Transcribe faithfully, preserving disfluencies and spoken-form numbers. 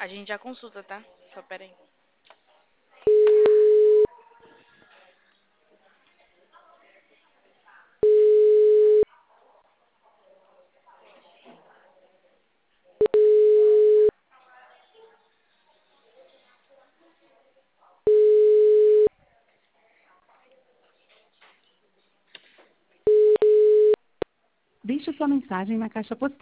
A gente já consulta, tá? Só pera aí. Deixe sua mensagem na caixa postal.